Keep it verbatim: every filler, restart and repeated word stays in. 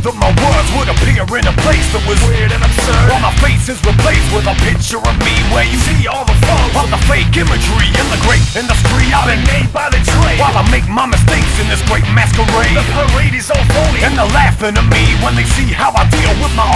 that my words would appear in a place that was weird and absurd. While my face is replaced with a picture of me, where you see all the flaws of the fake imagery in the great industry I've been made by the trade. While I make my mistakes in this great masquerade, the parade is all phony, and they're laughing at me when they see how I deal with my